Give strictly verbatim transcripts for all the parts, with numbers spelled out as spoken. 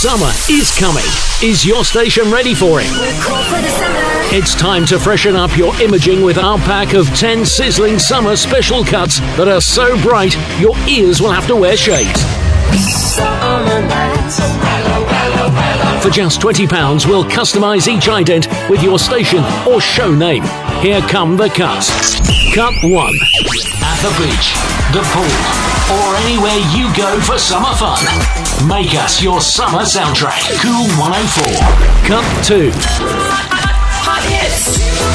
Summer is coming. Is your station ready for it? It's time to freshen up your imaging with our pack of ten sizzling summer special cuts that are so bright your ears will have to wear shades. For just twenty pounds, we'll customise each ident with your station or show name. Here come the cuts. Cut one. At the beach, the pool, or anywhere you go for summer fun. Make us your summer soundtrack. Cool one oh four. Cut two. Hot hits.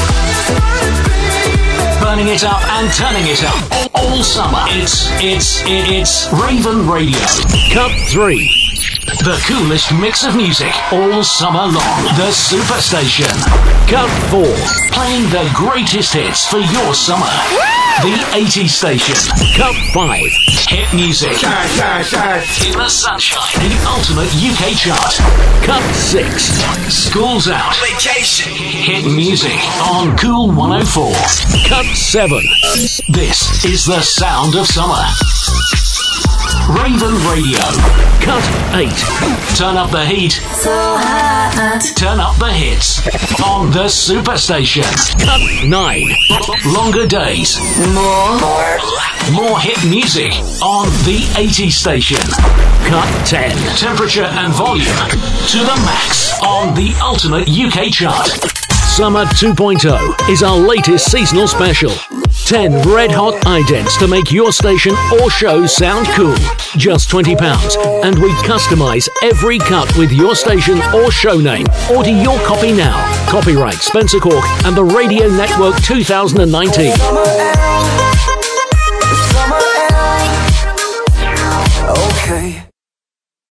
Burning it up and turning it up all, all summer. It's, it's, it, it's Raven Radio. Cut three. The coolest mix of music all summer long. The Superstation. Cut four. Playing the greatest hits for your summer. The eighties Station. Cut five. Hit music. Shine, shine, shine. In the sunshine. The ultimate U K chart. Cut six. School's out. Vacation. Hit music on Cool one oh four. Cut seven. This is the sound of summer. Raven Radio. Cut eight. Turn up the heat. So hot. Turn up the hits on the Superstation. Cut nine. Longer days. More. More. More hit music on the eighties Station. Cut ten. Temperature and volume to the max on the ultimate U K chart. Summer two point oh is our latest seasonal special. ten red-hot idents to make your station or show sound cool. Just twenty pounds, and we customise every cut with your station or show name. Order your copy now. Copyright Spencer Cork and the Radio Network two thousand nineteen.